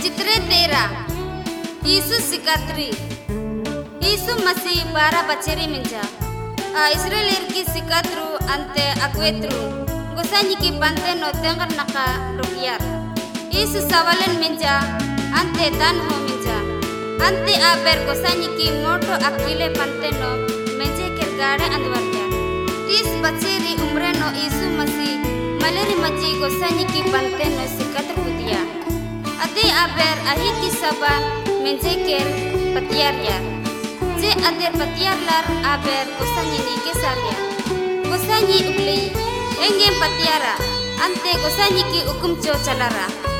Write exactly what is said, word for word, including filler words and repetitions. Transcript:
चित्रे तेरा यीशु सिकात्री यीशु मसीह बारह बचेरी मिंजा इस्राएल की सिकात्रू अंते अक्वेत्रू गोसानी की पंते नो तेंगर नका रुकियार यीशु सवालन मिंजा अंते दान हो मिंजा अंते आबर गोसानी की मोटो अकेले पंते नो मेंजे के गाड़े अंदवरया तीस बचेरी उम्र नो यीशु मसीह मलेरी मजी गोसानी की पंते नो सिकात्र पुदिया अदे आबर अही की सबा मेंजे के पतियार यार जे अदर पतियार लार आबर गोसानी नी के सारिया गोसानी उबली एंगे पतियारा अंते गोसानी की हुकुम चो चलारा।